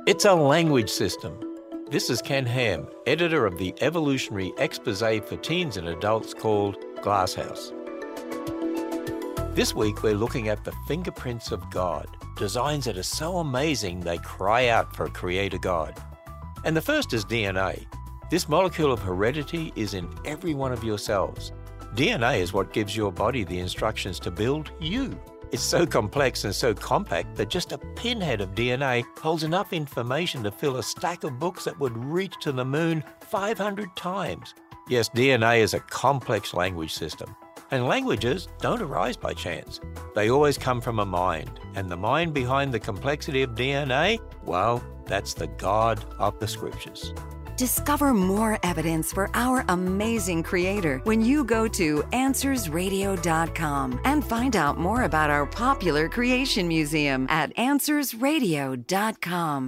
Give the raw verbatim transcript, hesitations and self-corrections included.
It's a language system. This is Ken Ham, editor of the evolutionary exposé for teens and adults called Glasshouse. This week we're looking at the fingerprints of God, designs that are so amazing they cry out for a creator God. And the first is D N A. This molecule of heredity is in every one of your cells. D N A is what gives your body the instructions to build you. It's so complex and so compact that just a pinhead of D N A holds enough information to fill a stack of books that would reach to the moon five hundred times. Yes, D N A is a complex language system. And languages don't arise by chance. They always come from a mind. And the mind behind the complexity of D N A, well, that's the God of the Scriptures. Discover more evidence for our amazing Creator when you go to answers radio dot com and find out more about our popular Creation Museum at answers radio dot com.